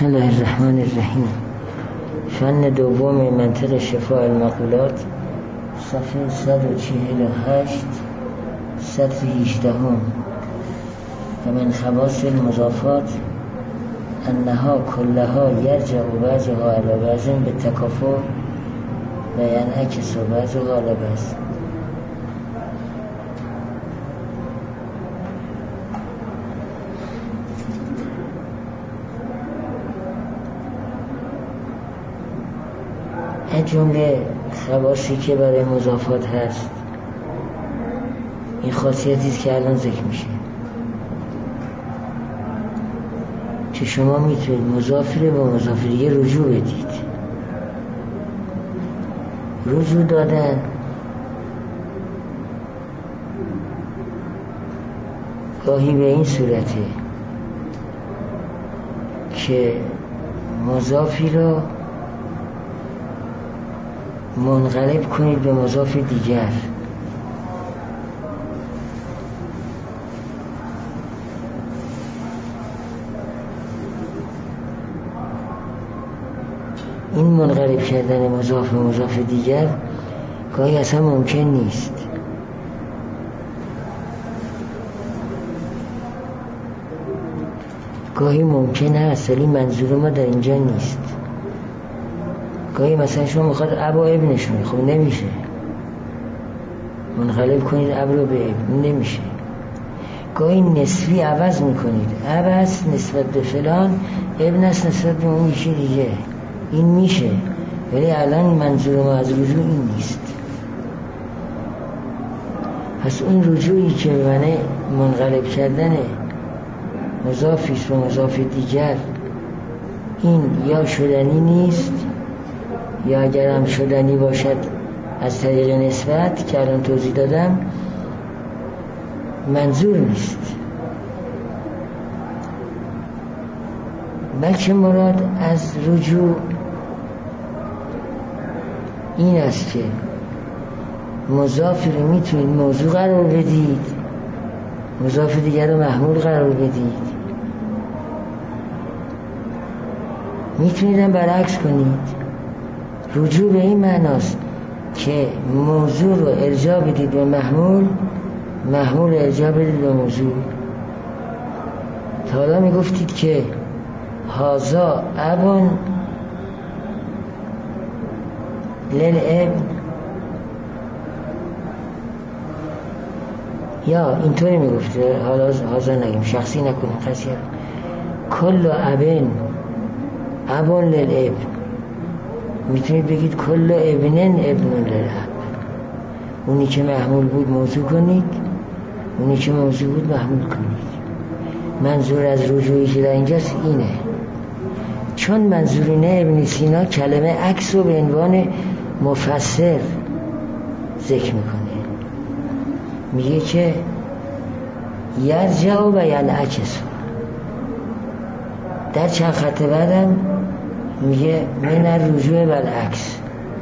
بسم الله الرحمن الرحیم. فن دوم منطق شفاء المقولات، صفحه 148 سطر 18. و من خواص المضافات انها كلها يرجع بعضها على بعض بالتكافؤ و ينعكس بعضها على بعض. این جمله خواصی که برای مضافات هست، این خاصیتی است که الان ذکر میشه که شما میتونید مضاف رو با مضاف دیگه رجوع بدید. رجوع دادن گاهی به این صورته که مضافی رو منقلب کنید به مضاف دیگر. این منقلب کردن مضاف به مضاف دیگر گاهی اصلا ممکن نیست. گاهی ممکن هست ولی منظور ما در اینجا نیست. گاهی مثلا شما میخواد اب و ابنشون، خب نمیشه منقلب کنید اب رو به ابن، نمیشه. گاهی نسبی عوض میکنید، اب است نسبت به فلان، ابن است نسبت به اون یکی دیگه، این میشه. ولی الان منظور ما از رجوع این نیست. پس اون رجوعی که به معنی منقلب کردن مضافی است به مضاف دیگر، این یا شدنی نیست یا اگر هم شدنی باشد از طریق نسبت که الان توضیح دادم منظور نیست، بلکه مراد از رجوع این است که مضافی رو میتونید موضوع قرار بدید، مضاف دیگر رو محمول قرار بدید، میتونید هم برعکس کنید. رجوع به این معناست که موضوع رو ارجاع بدید به محمول، محمول رو ارجاع بدید به موضوع. تا حالا میگفتید که هازا ابن للابن، یا اینطوری میگفته، حالا هازا نگیم، شخصی نکنیم قضیه رو. کل ابن ابن للابن، میتونید بگید کل ابنن ابن للاب. اونی که محمول بود موضوع کنید، اونی که موضوع بود محمول کنید. منظور از رجوعی که در اینجاست اینه. چون منظور اینه، ابن سینا کلمه عکس رو به عنوان مفسر ذکر میکنه، میگه که یرجع و ینعکس. در چند خط بعدم میگه من الرجوع بالعکس.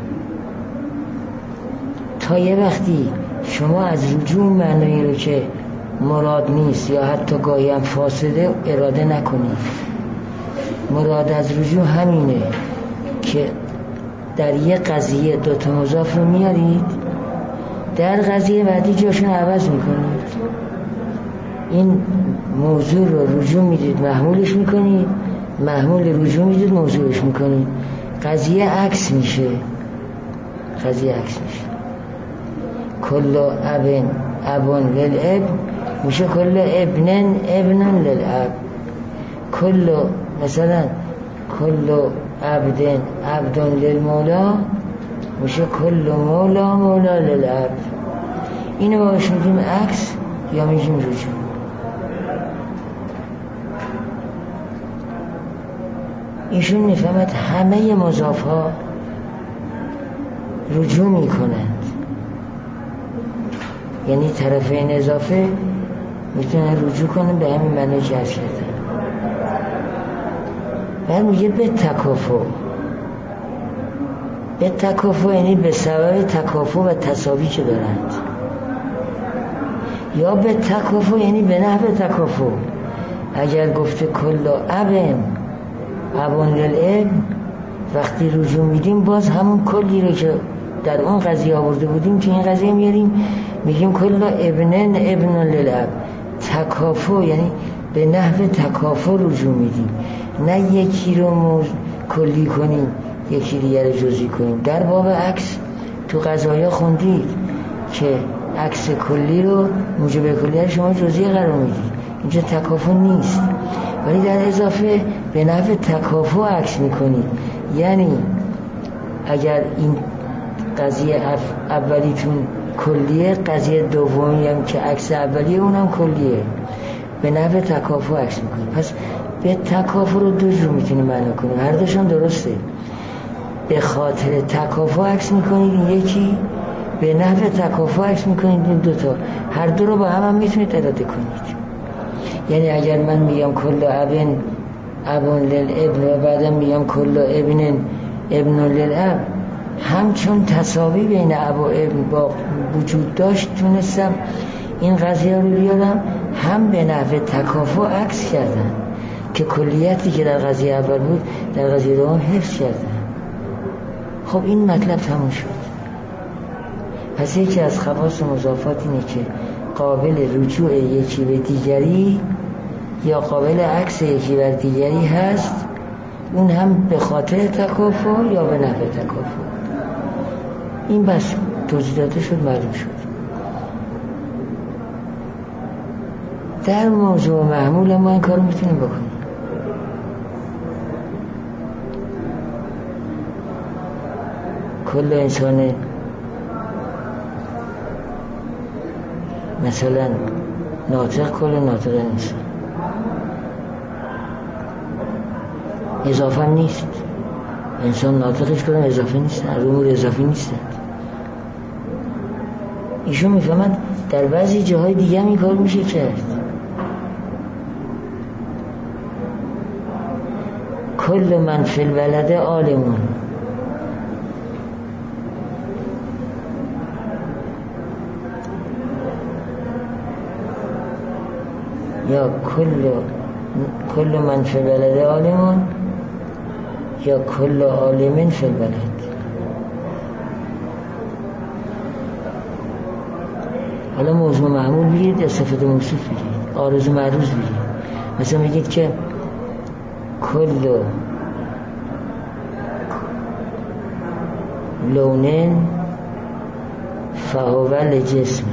تا یه وقتی شما از رجوع معنی رو که مراد نیست یا حتی گاهی هم فاسده اراده نکنید. مراد از رجوع همینه که در یه قضیه دوتا مضاف رو میارید، در قضیه بعدی جاشون عوض میکنید. این موضوع رو رجوع میدید محمولش میکنید، محمول رجوع میدید موضوعش میکنید. قضیه عکس میشه، قضیه عکس میشه. کل ابن ابن للابن میشه کل ابنن ابنن للاب. کل مثلا کل عبدن عبدن للمولا میشه کل مولا مولا للعبد. اینو باش میگیم عکس یا میگیم رجوع. ایشون میفهمد همه مضاف ها رجوع میکنند، یعنی طرفین اضافه میتونن رجوع کنن به همین معنی که عرض کردم. بعد میگه به تکافؤ. به تکافؤ یعنی به سبب تکافؤ و تساوی که دارند، یا به تکافؤ یعنی به نحو تکافؤ. اگر گفته کل ابن ابان للابن وقتی رجوع میدیم باز همون کلی رو که در اون قضیه آورده بودیم که این قضیه میاریم، میگیم کل ابنن ابن للاب، تکافؤ، یعنی به نحو تکافؤ رجوع میدیم، نه یکی رو کلی کنیم یکی دیگر رو جزئی کنیم. در باب عکس تو قضایا خوندید که عکس کلی رو موجب کلی رو شما جزئی قرار میدید، اینجا تکافؤ نیست، ولی در اضافه به نحو تکافؤ عکس میکنید. یعنی اگر این قضیه اولیتون کلیه، قضیه دومی هم که عکس اولیه اونم کلیه، به نحو تکافؤ عکس میکنید. پس به تکافؤ رو دو جور میتونیم معنا کنیم، هر دوشون درسته. به خاطر تکافؤ عکس میکنید این یکی، به نحو تکافؤ عکس میکنید این دوتا، هر دو رو با هم میتونید اراده کنید. یعنی اگر من میگم کل ابن للابن و بعدم میگم کل ابن للاب، همچون تساوی بین اب و ابن با وجود داشت تونستم این قضیه رو بیارم، هم به نحو تکافؤ عکس کردن که کلیتی که در قضیه اول بود در قضیه دوم حفظ کردن. خب این مطلب تموم شد. پس یکی از خواص مضافات اینه که قابل رجوع یکی به دیگری یا قابل عکس یکی بر دیگری هست، اون هم به خاطر تکافؤ یا به نحو تکافؤ. این بس توضیح داده شد، معلوم شد. در موضوع محمول ما این کار رو میتونیم بکنیم. کل انسان مثلا ناطق، کل ناطق انسان اضافه نیست. انسان ناطقش کنم اضافه نیست، امور اضافی نیست. ایشون میفهمند در بعضی جاهای دیگه هم این کار میشه کرد. کل من فی البلد عالمون، یا کل من فی البلد عالمون یا کل عالمین فی البلد. حالا موضوع معمول بگید یا صفت موصوف بگید، عارض و معروض بگید. مثلا بگید که کل لونن فهو لجسم،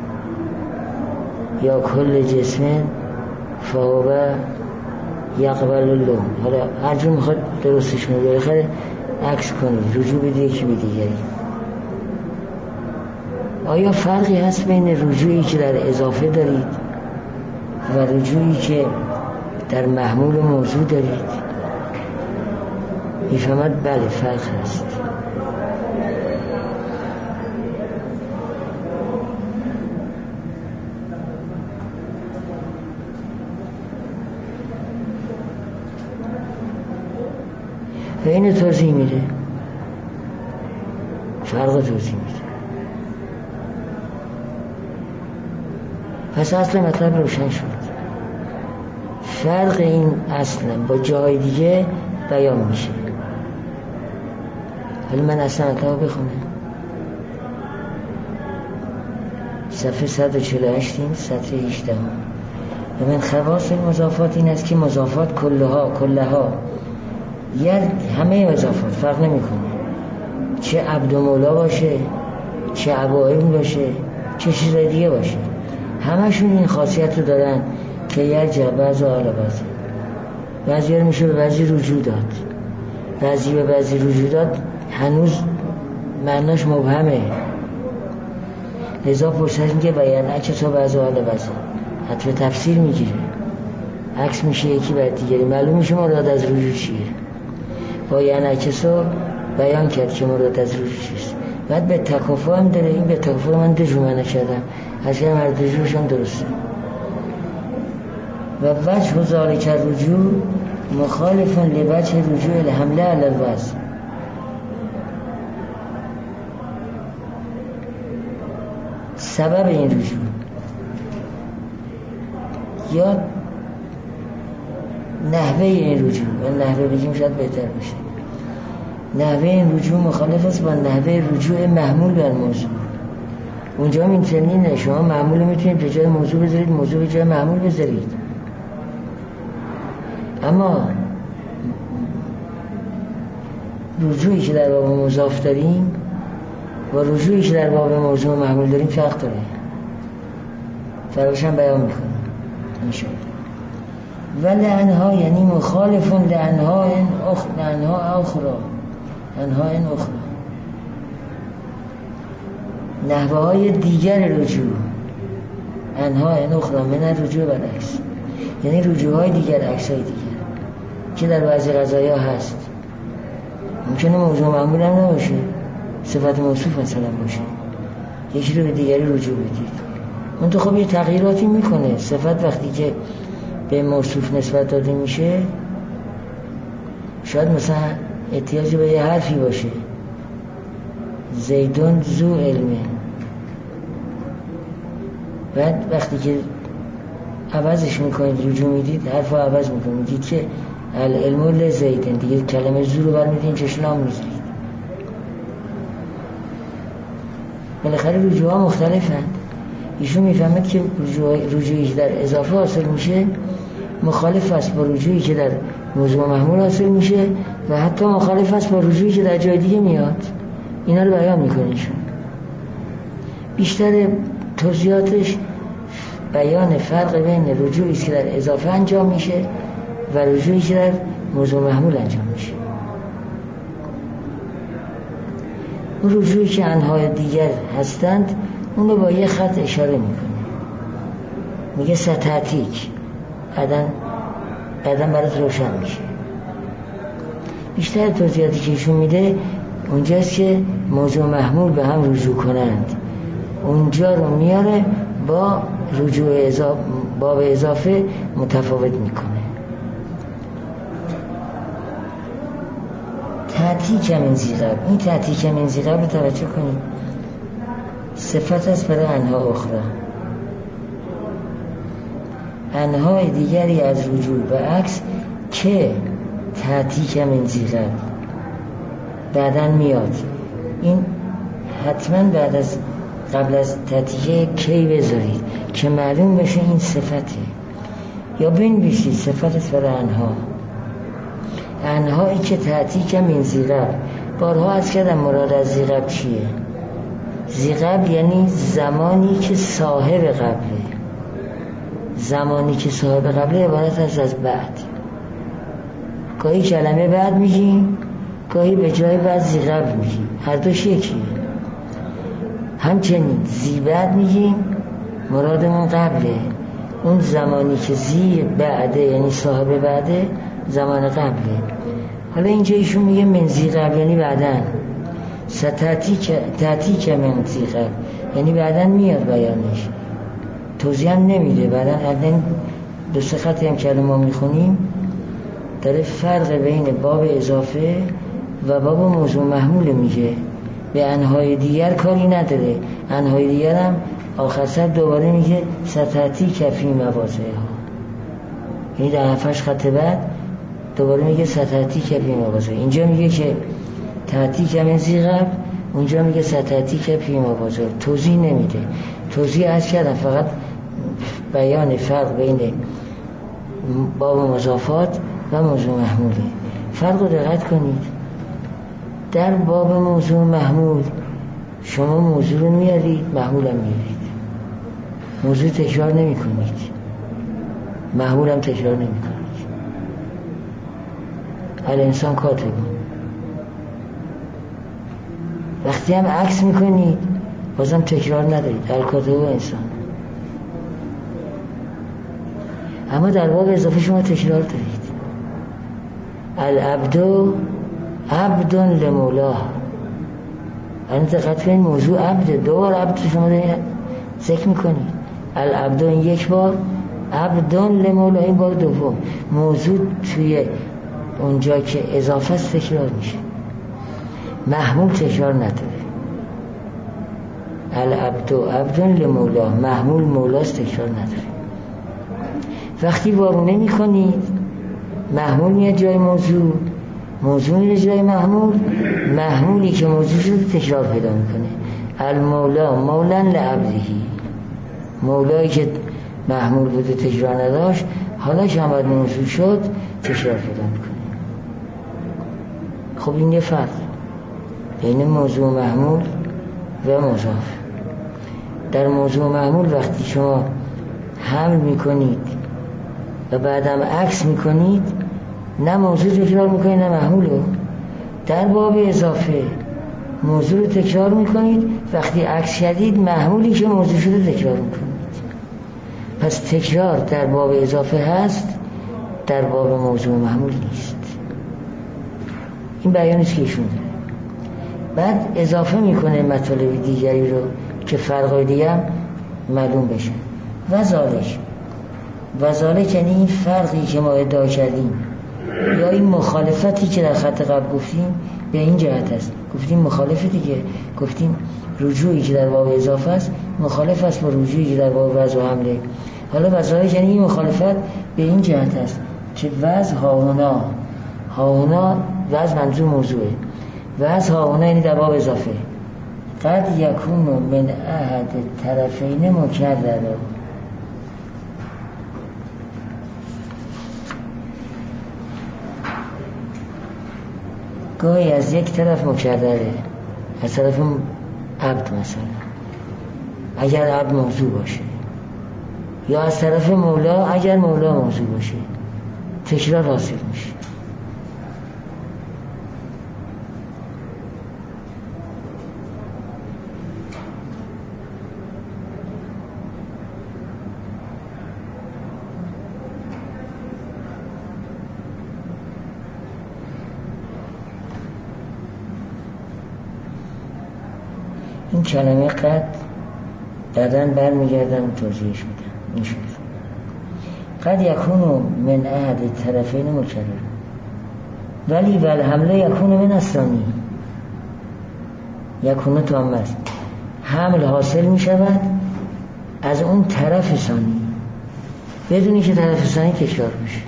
یا کل جسم فهو یقبل اللون. حالا هر جور میخواد درستش کنید، بالاخره عکس کنید، رجوع بدید یکی به دیگری. آیا فرقی هست بین رجوعی که در اضافه دارید و رجوعی که در محمول موضوع دارید؟ میفهمد بله فرق هست. و این توضیح میده، فرق توضیح میده. پس اصل مطلب روشن شد. فرق این اصلا با جای دیگه بیان میشه. حالا من اصلا مطلب بخونم. صفحه 148 این سطر 18. و من خواص مضافات این است که مضافات کلها یا همه اضافات فرق نمیکنه، چه عبد و مولا باشه، چه ابوئیم باشه، چه چیز دیگه باشه، همشون این خاصیت رو دارن که یرجع بعض و علا بعضی رو میشه به بعضی رجوع داد، بعضی به بعضی رجوع داد هنوز معناش مبهمه. لذا پرسش میگه بیان عکس و بعض و علا حتی تفسیر میگیره، عکس میشه یکی بر دیگری، معلوم میشه مراد از رجوع چیه. باید عکس رو بیان کرد که مراد از رجوع چیست. بعد به تکافؤ هم داره. این به تکافؤ من دو جور معنی کردم، اصلا هر دو جورش هم درسته. و وجه ذالک الرجوع مخالف لوجه رجوع الحمله علی الوضع. سبب این رجوع یا نحوه این رجوع، و نحوه بگیم شاید بهتر باشه، نحوه این رجوع مخالف است با نحوه رجوع محمول بر موضوع. اونجا این چنینه، شما محمول میتونید به جای موضوع بذارید، موضوع به جای محمول بذارید. اما رجوعی که در باب مضاف داریم و رجوعی که در باب موضوع محمول داریم فرق داره، فرقش هم بیان میکنم انشاءالله. و لعنها یعنی مخالف لعنها اخرى، نحوه های دیگر رجوع، انها اخرى من رجوع برعکس، یعنی رجوع های دیگر، عکس های دیگر که در بعضی قضایا هست. ممکنه موضوع معمول هم نباشه، صفت موصوف مثلا باشه، یکی رو به دیگری رجوع بدید. اون تو خب یه تغییراتی میکنه. صفت وقتی که به موصوف نسبت داده میشه، شاید مثلا احتیاج به یه حرفی باشه، زیدون ذو علمه، بعد وقتی که عوضش میکنید، رجوع میدید، حرف رو عوض میکنید، میگید که العلم لزیدن، دیگه کلمه ذو رو برمیدین چشلام میذارید. بالاخره رجوع ها مختلفند. ایشون میفهمد که رجوعی که در اضافه حاصل میشه مخالف است با رجوعی که در موضوع محمول حاصل میشه و حتی مخالف است با رجوعی که در جای دیگه میاد. اینا رو بیان میکنه ایشون. بیشتر توضیحاتش بیان فرق بین رجوعی که در اضافه انجام میشه و رجوعی که در موضوع محمول انجام میشه. اون رجوعی که انهای دیگر هستند اون رو با یه خط اشاره میکنه، میگه ستاتیک، بعداً برات روشن میشه. بیشتر توضیحاتی که ایشون میده اونجاست که موضوع محمول به هم رجوع کنند، اونجا رو میاره با رجوع باب اضافه متفاوت میکنه. تأتیک من زیغب، این تأتیک من زیغب رو توجه کنید، صفت است برای انها اخرى، انهای دیگری از رجوع به عکس که تأتیک من زیغب بعدن میاد. این حتما بعد از قبل از تأتیک کی بذارید که معلوم بشه این صفته، یا بنویسید صفت است برای انهایی که تأتیک من زیغب. بارها از کردم مراد از زیغب چیه؟ زیغب یعنی زمانی که صاحب قبله، زمانی که صاحب قبله عبارت است از بعد. گاهی کلمه بعد میگیم، گاهی به جای بعد زیغب میگیم، هر دوش یکیه. همچنین زی بعد میگیم، مرادمون قبله، اون زمانی که زی بعده یعنی صاحب بعده زمان قبله. حالا اینجا ایشون میگه من زیغب یعنی بعدن، تأتیک من زیغب یعنی بعدن میاد بیانش، توضیح هم نمیده. بعدن دو سه خطی هم که ما میخونیم داره فرق بین باب اضافه و باب موضوع محمول میگه، به انهای دیگر کاری نداره. انهای دیگر هم آخر سر دوباره میگه ستاتیک فی مواضعها، یعنی در هفتش خط بعد دوباره میگه ستاتیک فی مواضعها. اینجا میگه که تأتیک من زیغب، اونجا میگه ستاتیک فی مواضعها، توضیح نمیده. توضیح از کردم فقط بیان فرق بین باب مضافات و موضوع محموله. فرق رو دقت کنید. در باب موضوع محمول شما موضوع رو میارید، محمول هم میارید، موضوع تکرار نمی کنید، محمول هم تکرار نمی کنید. الانسان کاتبون. وقتی هم عکس میکنید بازم تکرار ندارید، الکاتب و انسان. اما در باب اضافه شما تکرار دارید. العبدو عبدون لمولاه. الان دقت کنید موضوع عبده، دو بار عبد شما ذکر میکنید. العبدو این یک بار، عبدون لمولاه این بار دوم. موضوع توی اونجا که اضافه است تکرار میشه، محمول تکرار نداره. العبدو عبدون لمولاه، محمول مولاست تکرار نداره. وقتی وارونه میکنید محمول میاد جای موضوع، موضوع میره جای محمول، محمولی که موضوع شده تکرار پیدا میکنه. المولا مولا لعبدهی، مولایی که محمول بوده تکرار نداشت حالا شما موضوع شد تکرار پیدا میکنه. خب این یه فرق بین موضوع محمول و مضاف. در موضوع محمول وقتی شما حمل میکنید و بعدم عکس میکنید، نه موضوع تکرار میکنید نه محمول رو. در باب اضافه موضوع رو تکرار میکنید، وقتی عکس کردید محمولی که موضوع شده تکرار میکنید. پس تکرار در باب اضافه هست، در باب موضوع محمول نیست. این بیانیست که ایشون داره. بعد اضافه میکنه مطالب دیگری رو که فرقای دیگه هم معلوم بشه. وذالک یعنی این فرقی که ما ادعا کردیم یا این مخالفتی که در خط قبل گفتیم به این جهت است. گفتیم مخالفه دیگه، گفتیم رجوعی که در باب اضافه است مخالف است با رجوعی که در باب وضع و حمله. حالا وذالک یعنی این مخالفت به این جهت است که وضع هاونا وضع منظور موضوعه، وضع هاونا یعنی در باب اضافه قد یکون من احد طرفین مکرر. گاهی از یک طرف مکرره، از طرف عبد مثلا اگر عبد موضوع باشه، یا از طرف مولا اگر مولا موضوع باشه تکرار حاصل میشه. این کلمه قد بعدن برمیگردم توضیحش میدم. این شد قد یکونو من احد طرفین مکرر ولی والحمله یکونو من الثانی. یکونو تو هم است، حمل حاصل میشود از اون طرف ثانی بدونی که طرف ثانی تکرار بشه.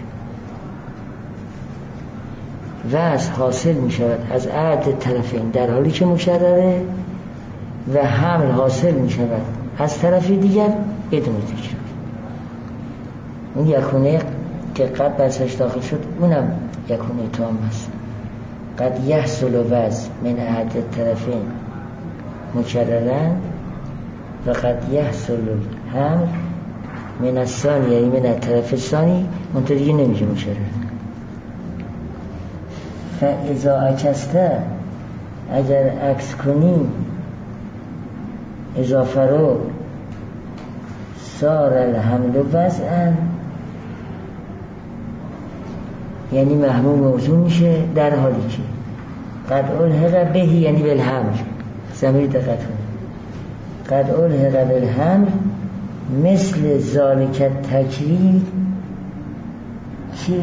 وضع حاصل میشود از احد طرفین در حالی که مکرره و حمل حاصل می شود از طرف دیگر بدون تکرار. اون یکونه که قد برسش داخل شد اونم یکونه تام است. قد یحصل وضع من احد طرفین مکررن و قد یحصل حمل من الثانی یعنی من طرف ثانی منطقه دیگه نمیشه مکرر. فاذا عکسته اگر عکس کنیم اضافه رو صار الحمل وضعا یعنی محمول موضوع میشه در حالی که قد الحق بهی یعنی بالحمل. ضمیر دقت کنید. قد الحق بالحمل مثل ذالک تکریر که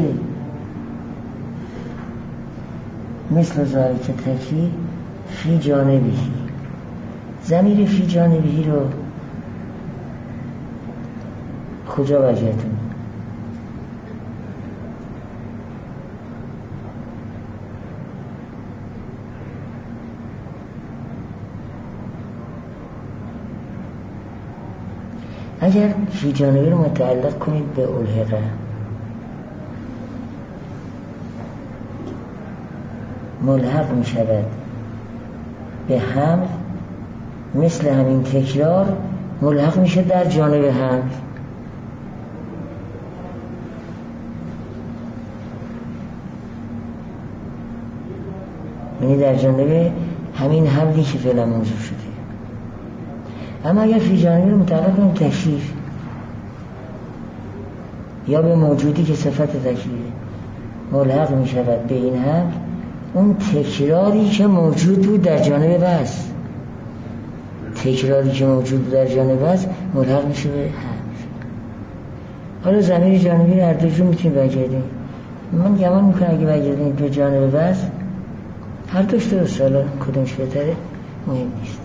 مثل ذالک تکریر فی جانبی. ضمیر فی جانبی رو کجا وجهتون؟ اگر فی جانبی رو متعلق کنید به الحقه ملحق می شود به حمل، مثل همین تکرار ملحق میشه در جانب حمل. یعنی در جانب همین حملی که فعلا موضوع شده. اما اگر فی جانبی رو متعلق کنیم تکریر یا به موجودی که صفت تکریره ملحق میشود به این حمل، اون تکراری که موجود بود در جانب وضع، تکراری که موجود در جانب است ملحق میشه به حمل. حالا ضمیر جانبی رو هر دو جو میتونیم بگردیم. من گمان میکنم اگه بگردیم به جانب وضع هر دوش درست، حالا کدومش بهتره مهم نیست.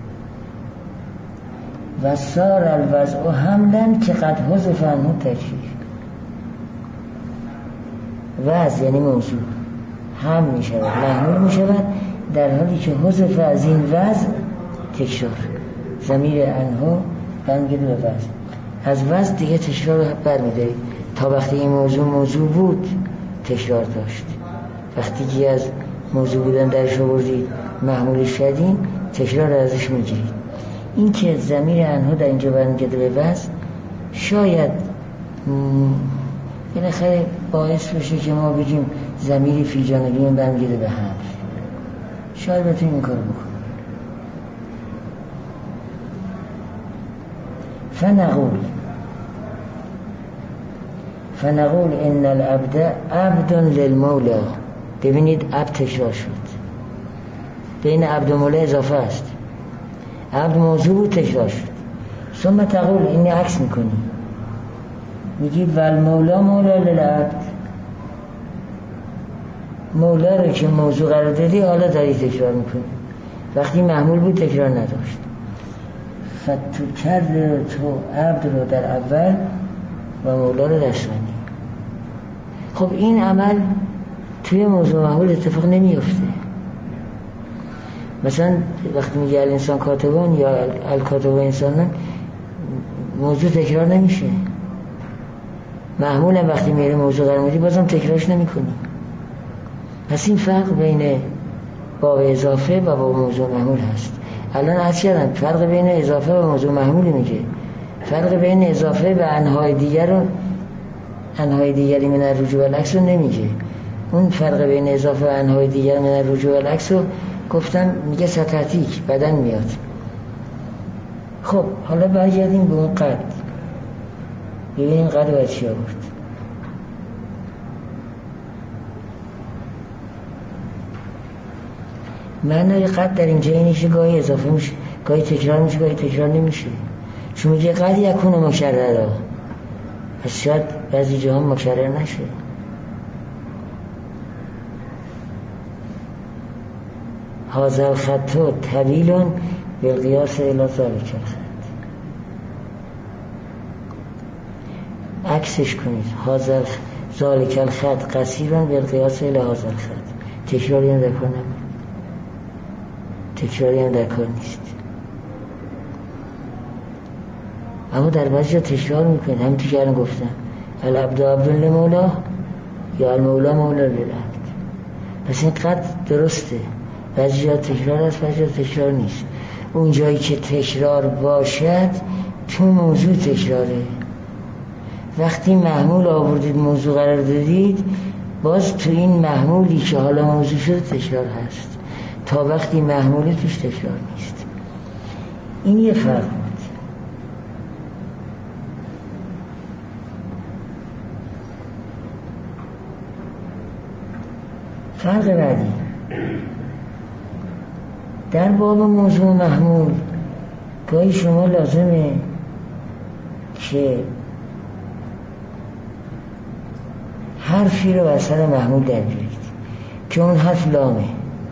و صار الوضع حملا که قد حذف عنه تکریر. وضع یعنی موضوع هم می شود محمول می شود در حالی که حذف از این وضع تکرار. ضمیر انها برمیگرده به وضع، از وضع دیگه تکرار رو برمی‌دارید تا وقتی این موضوع بود تکرار داشت. وقتی که از موضوع بودن درش آوردید محمولش کردین تکرار رو ازش میگیرید. این که ضمیر انها در اینجا برمیگرده به وضع شاید بالاخره باعث بشه که ما بگیم ضمیر فی جانبین برمیگرده به هم. شاید بتونیم این کار بکنیم. فنقول ان العبد عبد للمولا. ببینید عبد تکرار شد، بین عبد و مولا اضافه است. عبد موضوع بود تکرار شد. ثم تقول اینی عکس میکنی میگید والمولا مولا للعبد. مولا رو که موضوع قرار دادی حالا داری تکرار میکنی، وقتی محمول بود تکرار نداشت. فتو کرد تو عبد رو در اول و مولا رو در ثانی. خب این عمل توی موضوع محمول اتفاق نمیفته. مثلا وقتی میگه الانسان کاتبان یا الکاتب انسانن موضوع تکرار نمیشه. محمول هم وقتی میره موضوع قرار میدی بازم تکرارش نمیکنی. پس این فرق بین باب اضافه و باب موضوع محمول هست. الان عرض کردم فرق بین اضافه و موضوع محمول میگه. فرق بین اضافه و انهای دیگر رو انهای دیگری من الرجوع والعکس رو نمیگه. اون فرق بین اضافه و انهای دیگر من الرجوع والعکس رو گفتم میگه ستاتیک بدن میاد. خب حالا برگردیم به اون قد، ببینیم قد باید چی آورد. معنای قد در اینجا اینه که گاهی اضافه میشه، گاهی تکرار میشه، گاهی تکرار نمیشه. چون میگه قد یکون مکرر، پس شاید بعضی جاها مکرر نشه. هذا الخط طویل بالقیاس الی ذلک الخط. عکسش کنید. هذا ذلک الخط قصیر بالقیاس الی هذا الخط. تکراری هم در کار نمید، تکراری هم در کار نیست. اما در بعضی جا تکرار میکنید. همین که الان گفتم العبد عبد للمولا یا المولا مولا للعبد. پس این قد درسته، بعضی جا تکرار است، بعضی جا تکرار نیست. اون جایی که تکرار باشد تو موضوع تکراره. وقتی محمول آوردید موضوع قرار دادید باز تو این محمولی که حالا موضوع شده تکرار هست. تا وقتی محموله توش تکرار نیست. این یه فرق بود. فرق بعدی در باب موضوع محمول گاهی شما لازمه که حرفی رو بر سر محمول در بیارید که اون حرف لامه.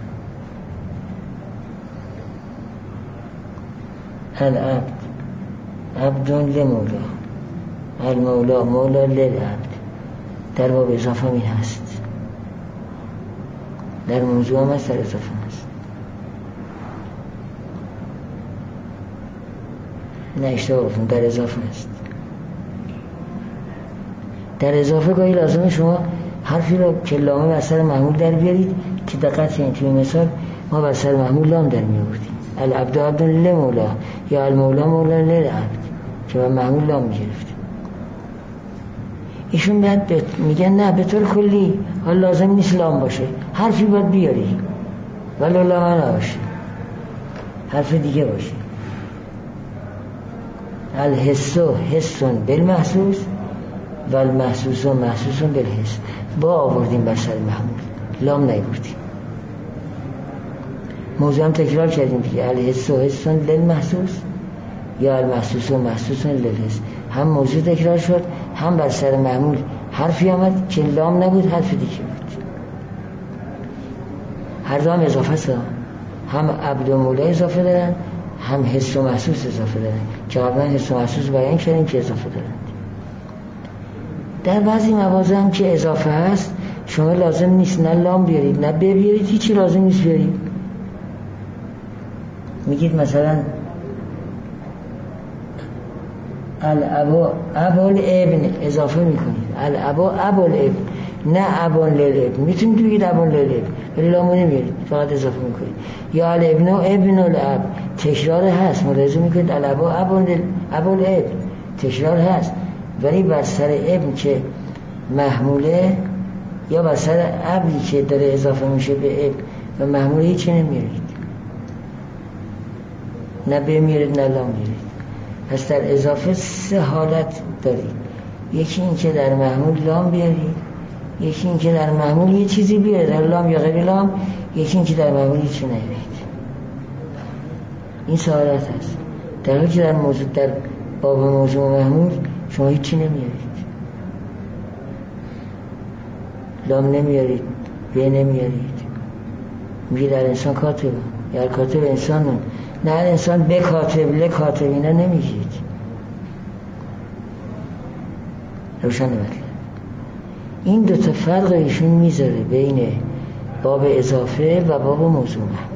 العبد عبد للمولا، المولا مولا للعبد. در باب اضافه می هست، در موضوع هم هست، در اضافه هست. نه اشتباه گفتم، در اضافه هست. در اضافه گاهی لازمه شما حرفی رو که لامه بر سر محمول در بیارید که دقت کنید. توی مثال ما بر سر محمول لام در می آوردیم، العبد عبد للمولا یا المولا مولا للعبد، که با محمول لام می گرفتیم. ایشون بعد میگن نه به طور کلی حال لازم نیست لام باشه، حرفی باید بیاری ولی لام نباشه، حرف دیگه باشه. الحس حس بالمحسوس و المحسوس محسوس بالحس. با آوردیم بر سر محمول، لام نیاوردیم. موضوع هم تکرار کردیم دیگه، الحس حس للمحسوس یا المحسوس محسوس للحس. هم موضوع تکرار شد، هم بر سر محمول حرفی آمد که لام نبود، حرف دیگه بود. هر دو هم اضافه است، هم عبد و مولا اضافه دارن، هم حس و محسوس اضافه دارن که قبلا حس و محسوس بیان کردیم که اضافه دارن. در بعضی مواضع هم که اضافه هست شما لازم نیست نه لام بیارید نه بیارید، هیچی لازم نیست بیارید. میگید مثلا الابا ابوالابن اضافه میکنید، الابا ابوالابن نه ابان للابن. میتونید بگید ابان للابن ولی لامو نمیارید، فقط اضافه میکنید. یا الابن و ابن الاب تکرار هست، ملاحظه میکنید الابا ابوالابن تکرار هست، ولی بر سر ابن که محموله یا بر سر ابری که داره اضافه میشه به ابن و محموله هیچی نمیارید، نه بمیارید نه لام میارید. پس در اضافه 3 حالت دارید، یکی این که در محمول لام بیارید، یکی این که در محمول یه چیزی بیارید در لام یا غیر لام، یکی این که در محمول هیچی نیارید. این 3 حالت هست. در حالی که در باب موضوع محمول شما هیچی نمیارید، لام نمیارید، به نمیارید. میگه در انسان کاتب یا کاتب انسان، نه انسان به کاتب لکاتب اینا نمیگید. روشن مطلب این 2 تا فرق ایشون میذاره بین باب اضافه و باب موضوع محمول.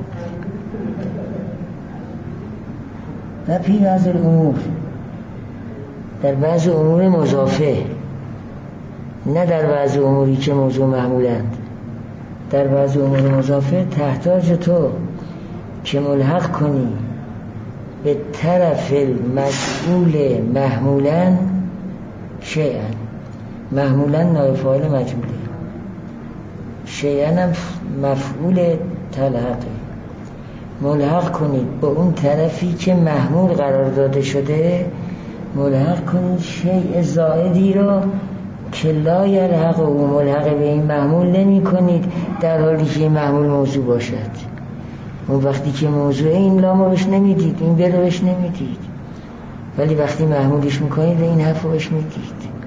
و فی بعض الامور، در بعض امور مضافه، نه در بعض اموری که موضوع محمولند، در بعض امور مضافه تحتاج تو که ملحق کنی به طرف المسئول محمولن شیئا. محمولن نایب فاعل مجهوله، شیئا هم مفعول تلحقه. ملحق کنید به اون طرفی که محمول قرار داده شده، ملحق کنید شیء زائدی را که لا یلحق و ملحق به این محمول نمی کنید در حالی که این محمول موضوع باشد. اون وقتی که موضوع این لامو بهش نمیدید، این بره بهش نمیدید، ولی وقتی محمولش میکنید این حرفو بهش میدید.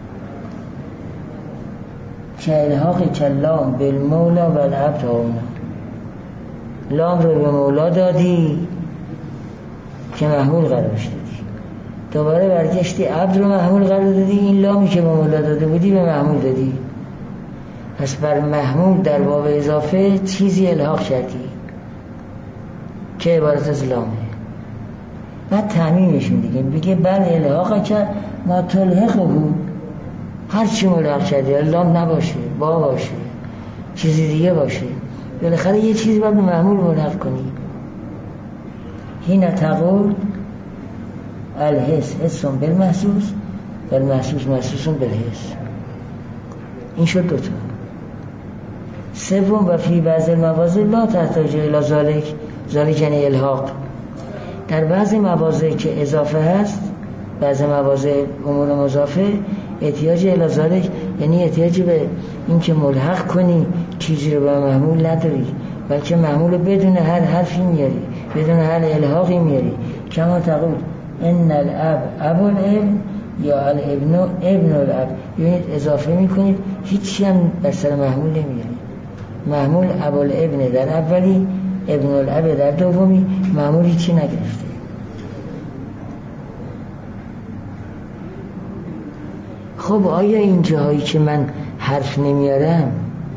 که الحاق کلام بالمولا و العبد آونا، لام رو به مولا دادی که محمول قرارش دادی، دوباره برگشتی عبد رو محمول قرار دادی، این لامی که به مولا داده بودی به محمول دادی. پس بر محمول در باب اضافه چیزی الحاق کردی که عبارت از لامه. بعد تعمیمشون دیگه بگه بل الحاق که ما تلحقه بود، هر چی ملحق کردی، لام نباشه، با باشه، چیزی دیگه باشه، بالاخره یه چیزی باید به محمول ملحق کنی. هین تقول الحس حسون بالمحسوس و المحسوس محسوسون بالحس. این شد 2 تا. سوم و فی بعض المواضع لا تحتاج الی ذالک یعنی الحاق. در بعضی مواضع که اضافه هست، بعضی مواضع امور مضافه احتیاج الی ذالک یعنی احتیاج به این که ملحق کنی چیزی رو به محمول نداری، بلکه محمول رو بدون هر حرفی میاری، بدون هر الحاقی میاری. کما تقول ان الاب ابوالابن یا الابن ابن الاب، یعنی اضافه میکنید، هیچی هم بر سر محمول نمیاری. محمول ابوالابن در اولی، ابن الاب در دومی، محمول هیچی نگرفته. خب آیا این جاهایی که من حرف نمیارم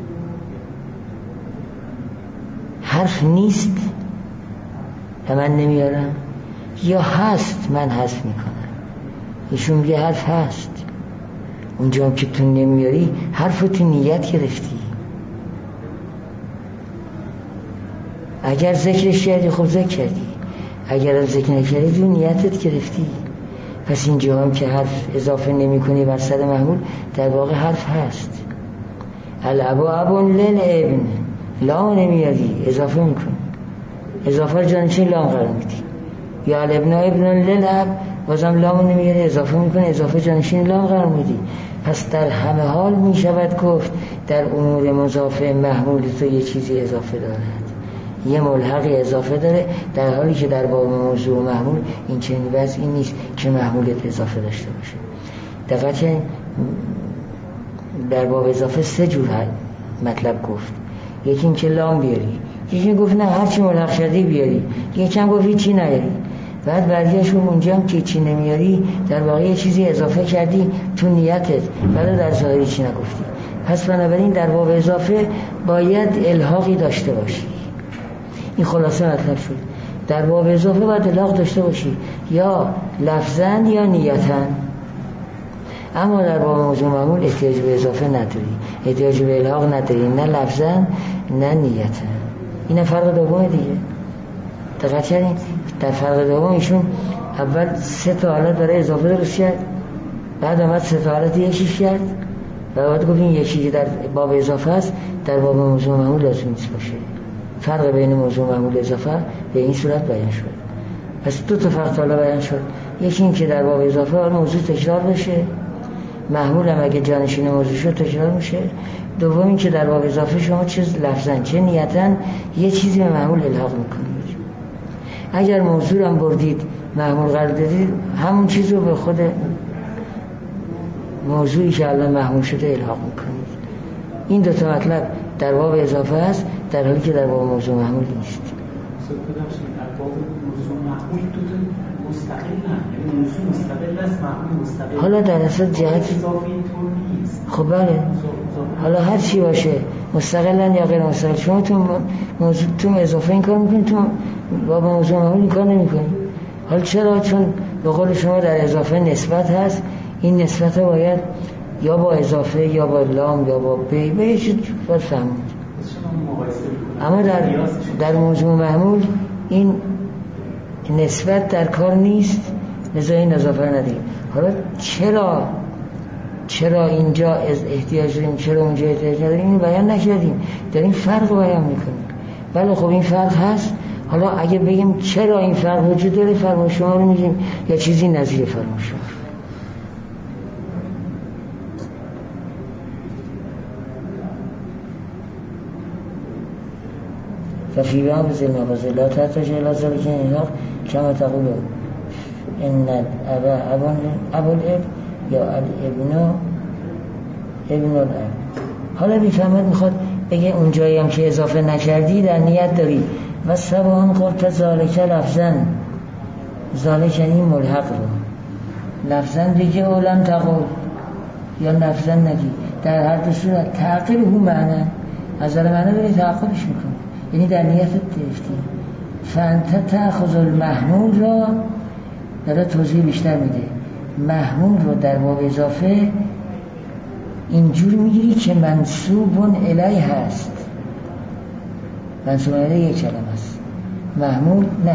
حرف نیست و من نمیارم، یا هست من حذف میکنم؟ ایشون میگه حرف هست. اونجا هم که تو نمیاری حرف تو نیت گرفتی، اگر ذکرش کردی خب ذکر کردی، اگر ذکر نکردی تو نیتت گرفتی. پس اینجا هم که حرف اضافه نمی کنی بر سر محمول، در واقع حرف هست. الابا ابون للابن، لام نمیاری، اضافه میکنی، اضافه رو جانشین لام قرار میدی. یا الابن ابن للاب، بازم لام نمیاری، اضافه میکنی، اضافه جانشین لام قرار میدی. پس در همه حال میشود گفت در امور مضافه محمول تو یه چیزی اضافه دارد، یه ملحقی اضافه داره، در حالی که در باب موضوع محمول این چنین وضعی نیست که محمولت اضافه داشته باشه. دقیقاً در باب اضافه 3 جور مطلب گفت. یکی این که لام بیاری، یکی گفت نه هرچی ملحق شدی بیاری، یکی هم گفت هیچی نیاری. بعد برگشت اونجا هم که چی نمیاری، در واقع یه چیزی اضافه کردی تو نیتت، ولی در ظاهری چی نگفتی. پس بنابراین در باب اضافه باید الحاقی داشته باشی. این خلاصه مطلب شد. در باب اضافه باید الحاق داشته باشی، یا لفظاً یا نیتاً. اما در باب موضوع معمول احتیاج به اضافه نداری، احتیاج به الحاق نداری، نه لفظاً نه نیتاً. این فرق دومه دیگه. دقت کردین؟ در فرق دوم ایشون اول 3 تا حالت برای اضافه درست کرد، بعد آمد 3 تا حالت یکیش کرد و بعد گفت این یکی که در باب اضافه است در باب موضوع معمول لازم نیست باشه. فرق بین موضوع معمول و اضافه به این صورت بیان شد. پس 2 تا فرق حالا بیان شد. یکی این که در باب اضافه موضوع تکرار بشه، محمول هم اگه جانشین موضوع شد تکرار میشه. دوم این که در باب اضافه شما چه لفظاً چه نیتاً یه چیزی به محمول الحاق میکنید. اگر موضوع هم بردید محمول قرار دادید، همون چیز رو به خود موضوعی که الان محمول شده الحاق میکنید. این 2 تا مطلب در باب اضافه است، در حالی که در باب موضوع محمول نیست. در باب موضوع محمول 2 تا مستقل نه، یعنی موضوع مستقل است، محمول مستقل. حالا در اصل جهت خب بله، حالا هر چی باشه مستقلا یا غیر مستقل، شما تو اضافه این کار میکنید، تو باب موضوع محمول این کار نمیکنید. حالا چرا؟ چون به قول شما در اضافه نسبت هست، این نسبت باید یا با اضافه یا با لام یا با بی به یه چیز باید فهمید. اما در موضوع محمول این نسبت در کار نیست، لذا این اضافه نداریم. حالا چرا اینجا احتیاج داریم، چرا اونجا احتیاج نداریم، این بیان نکردیم، داریم فرق بیان میکنیم. بله خب این فرق هست. حالا اگه بگیم چرا این فرق وجود داره، فرق شما رو میگیم یا چیزی نظیر فرق شما. ففي باب النبذ لا تحتاج إلى ذلك الإلحاق كما تقول إن الأب أبو الأب یا ابن الاب. حالا بیفهمد میخواد بگه اونجایی هم که اضافه نکردی در نیت داری و سبان قلت ذالک لفظاً، ذالک یعنی ملحق رو لفظاً بگه اولم تقول یا لفظاً نگی، در هر دو صورت تعقیل هو معنی از معنی بری تعقیلش میکنی، یعنی در نیتت گرفتی. فانت تأخذ المحمول را داره توضیح بیشتر میده. محمول رو در باب اضافه اینجور میگیری که منصوب الیه هست. منصوب الیه یک کلمه است، محمول نه،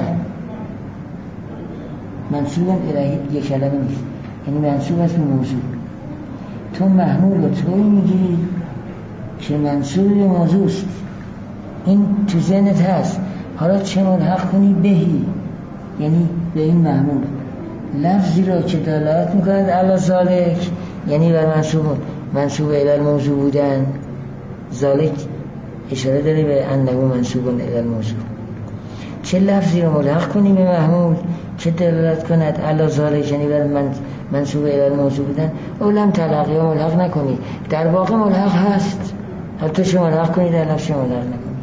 منصوب الیه یک کلمه نیست، یعنی منصوب است به موضوع. تو محمول رو طوری میگیری که منصوب به موضوع است، این تو ذهنت هست. حالا چه ملحق کنی بهی، یعنی به این محمول لفظی را که دلالت میکند علی ذالک، یعنی بر منصوب الی الموضوع بودن. ذالک اشاره داره به انه منصوب الی الموضوع. چه لفظی را ملحق کنی به محمول که دلالت کند علی ذالک، یعنی بر منصوب الی الموضوع بودن. اولم تلقی و ملحق نکنی، در واقع ملحق هست، حتی چه ملحق کنی در لفظ ملحق نکنی.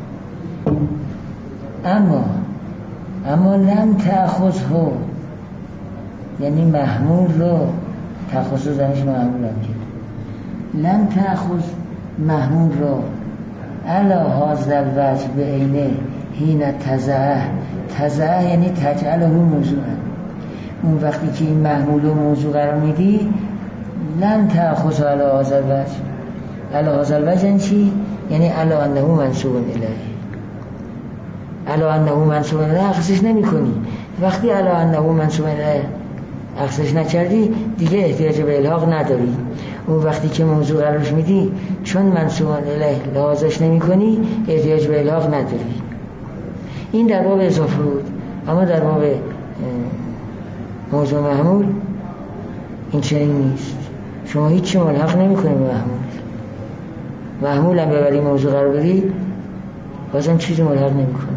اما لم تأخذه، یعنی محمول رو تخصص زنش محمول هم کرد. لم تأخذ محمول رو علا هذا الوجه به عینه حین تضعه یعنی تجعله موضوعا. اون وقتی که این محمول و موضوع قرار میدی، لم تأخذ علا هذا الوجه. علا هذا الوجه یعنی چی؟ یعنی علا انه منصوب الیه، علا انه منصوب الیه اخذش نمی کنی. وقتی علا انه منصوب الیه اخذش نکردی دیگه احتیاج به الحاق نداری. اون وقتی که موضوع قرارش میدی، چون منصوب الیه لحاظش نمی کنی، احتیاج به الحاق نداری. این در باب اضافه بود. اما در باب موضوع محمول این چنین نیست. شما هیچی ملحق نمی کنی به محمول هم ببری موضوع قرار بدی، بازم چیزی ملحق نمی کنی.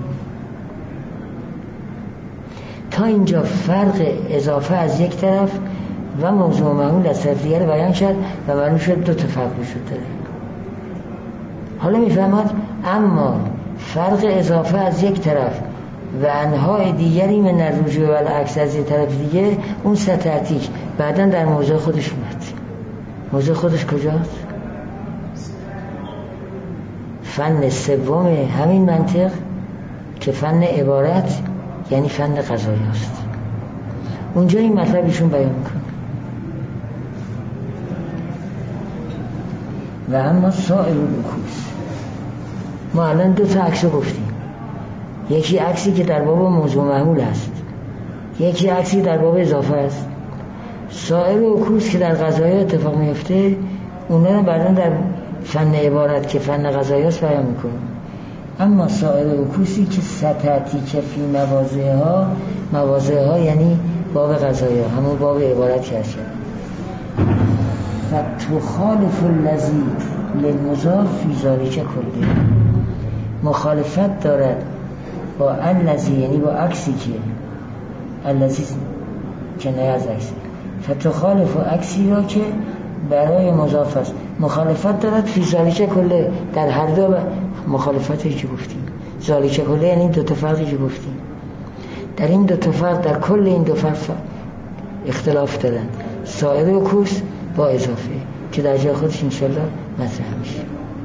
تا اینجا فرق اضافه از یک طرف و موضوع محمول از طرف دیگر بیان شد و معلوم شد 2 تا فرق وجود داره. حالا میفهمد اما فرق اضافه از یک طرف و انواع دیگری من الرجوع و العکس از یک طرف دیگه، اون ستعتیک بعدن در موضوع خودش اومد. موضوع خودش کجاست؟ فن سوم همین منطق که فن عبارت یعنی فن قضایی است. اونجا این مطلبشون بیان میکنه. و اما سائر العکوس، ما الان 2 تا عکس گفتیم، یکی عکسی که در باب موضوع محمول است، یکی عکسی در باب اضافه است. سائر العکوس که در قضایی اتفاق میفته اونا رو بعداً در فن عبارت که فن قضایی است بیان میکنه. اما سائر العکوسی که ستعتی که فی مواضعها یعنی باب قضایی ها، همون باب عبارت که هست، فتخالف الذی للمضاف فی ذلک کله، مخالفت دارد با الذی یعنی با عکسی که الذی کنایه از عکس، فتخالف عکسی را که برای مضاف است مخالفت دارد فی ذلک کله، در هر دو مخالفتی که گفتیم. ذلک کله یعنی 2 تا فرقی که گفتیم، در این 2 تا فرق، در کل این 2 فرق اختلاف دارن. سائر العکوس با اضافه که در جای خودش انشالله مطرح میشه.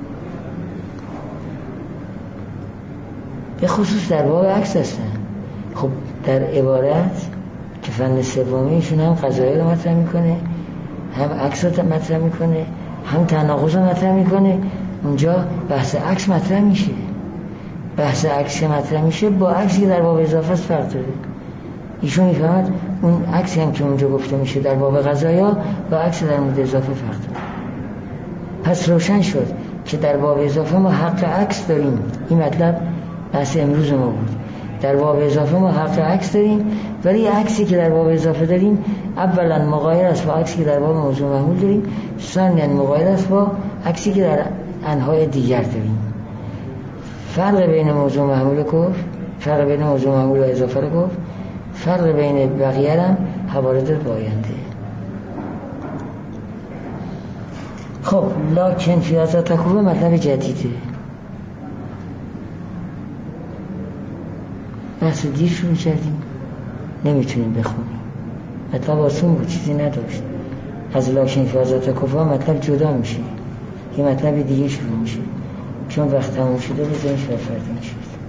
به خصوص در باب عکس هستن. خب در عبارت که فن سومیشون هم قضایی رو مطرح میکنه، هم عکس رو مطرح میکنه، هم تناقض رو مطرح میکنه. اونجا بحث عکس مطرح میشه. بحث عکس که مطرح میشه با عکسی که در باب اضافه است فرق داره. ایشون میفهمد اون عکسی هم که اونجا گفته میشه در باب قضایا با عکس در مورد اضافه فرق داره. پس روشن شد که در باب اضافه ما حق عکس داریم. این مطلب بحث امروز ما بود. در باب اضافه ما حق عکس داریم، ولی عکسی که در باب اضافه داریم اولا مغایر است با عکسی که در باب موضوع محمول داریم، ثانیا مغایر است با عکسی که در انواع دیگر داریم. فرق بین موضوع محمول گفت، فرق بین موضوع محمول و اضافه رو گفت، فرق بین بقیه هم حوادث با آینده. خب لکن فی هذا تکوه مطلب جدیده. بحث دیر شروع کردیم، نمیتونیم بخونیم. مطلب آسون بود، چیزی نداشت. از لکن فی هذا تکوه مطلب جدا میشه، یه مطلب دیگه شروع میشه. چون وقت تموم شده بزنش و فردا میشه.